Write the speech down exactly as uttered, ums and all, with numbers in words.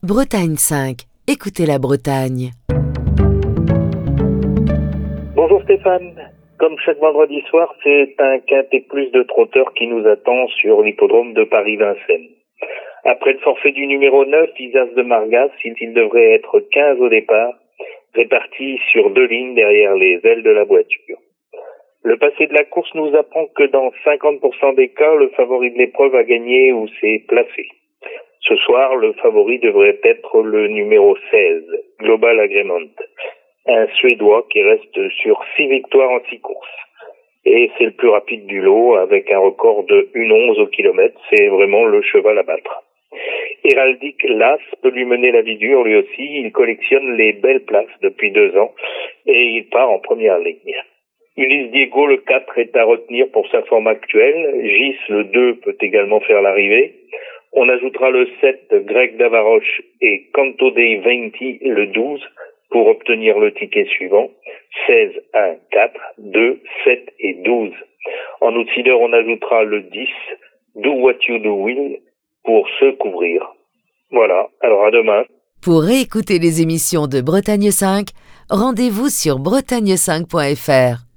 Bretagne cinq. Écoutez la Bretagne. Bonjour Stéphane. Comme chaque vendredi soir, c'est un quintet plus de trotteurs qui nous attend sur l'hippodrome de Paris-Vincennes. Après le forfait du numéro neuf, Isas de Margas, il devrait être quinze au départ, répartis sur deux lignes derrière les ailes de la voiture. Le passé de la course nous apprend que dans cinquante pour cent des cas, le favori de l'épreuve a gagné ou s'est placé. Ce soir, le favori devrait être le numéro seize, Global Agreement, un Suédois qui reste sur six victoires en six courses. Et c'est le plus rapide du lot avec un record de une onze au kilomètre. C'est vraiment le cheval à battre. Héraldique Las peut lui mener la vie dure lui aussi. Il collectionne les belles places depuis deux ans et il part en première ligne. Ulysse Diego, le quatre, est à retenir pour sa forme actuelle. Gis, le deux, peut également faire l'arrivée. On ajoutera le sept, Greg Davaroche, et Canto dei Venti, le douze, pour obtenir le ticket suivant. seize, un, quatre, deux, sept et douze. En outsider, on ajoutera le dix, Do What You Do Will, pour se couvrir. Voilà, alors à demain. Pour réécouter les émissions de Bretagne cinq, rendez-vous sur bretagne cinq point f r.